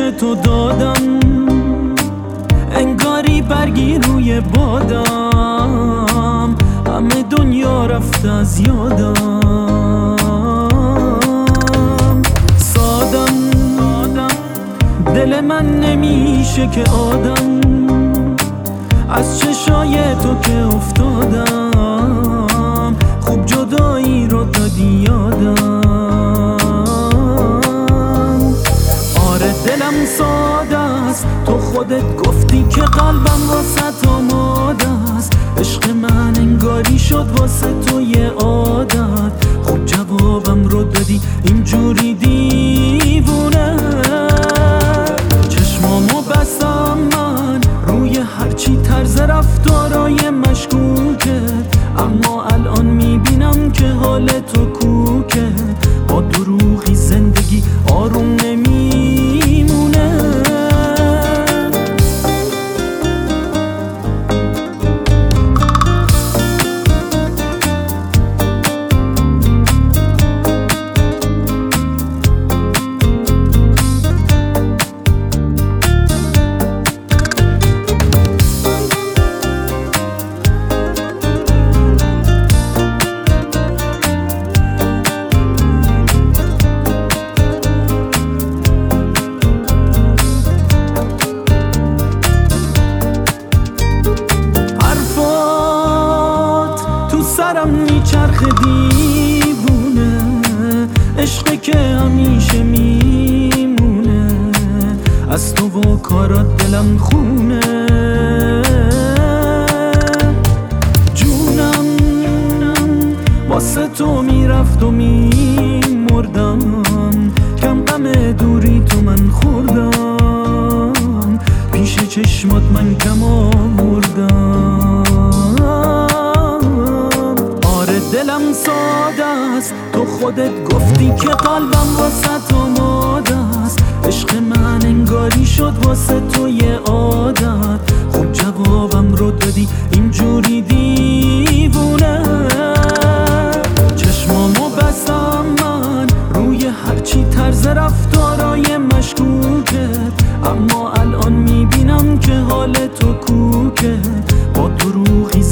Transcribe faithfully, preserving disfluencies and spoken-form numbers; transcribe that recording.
تو دادم، انگاری برگی روی بادم، همه دنیا رفت از یادم. سادم دل من نمیشه که آدم، از چشای تو که افتادم، خوب جدایی رو دادی یادم. آره دلم ساده است، تو خودت گفتی که قلبم واسه آماده است. عشق من انگاری شد واسه تو یه عادت، خوب جوابم رو دادی اینجوری دیوونه. چشمامو بستم من روی هرچی طرز رفتارای مشکوکه، اما الان میبینم که حال تو کوکه. با دروغی زندگی آروم نمیمونه. سرم میچرخ دیوونه، عشقی که همیشه میمونه. از تو و کارات دلم خونه. جونم واسه تو میرفت و میمردم، کم غم دوری تو من خوردم، پیش چشمات من کم آوردم. دلم ساده است، تو خودت گفتی که قلبم واسه آماده است. عشق من انگاری شد واسه تو یه عادت، خوب جوابم رو دادی اینجوری دیوونه. چشمامو بستم من روی هرچی طرز رفتارای مشکوکه، اما الان میبینم که حال تو کوکه. با دروغی